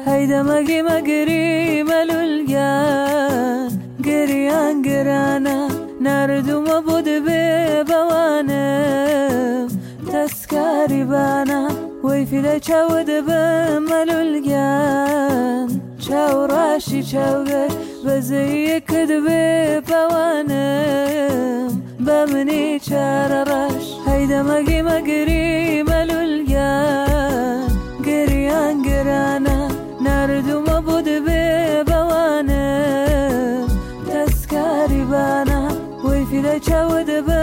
هيدا مقري ملولقان قريان قرانا ناردو مبود ببوانا تسكاري بانا ويفي لا چاود بملولقان چاو راشي چاوگش بزي كدب بوانا بمني چار راش هيدا مقري ملولقان قريان قرانا ناردو مبود ببوانا تسكاري بانا ويفي لا چاود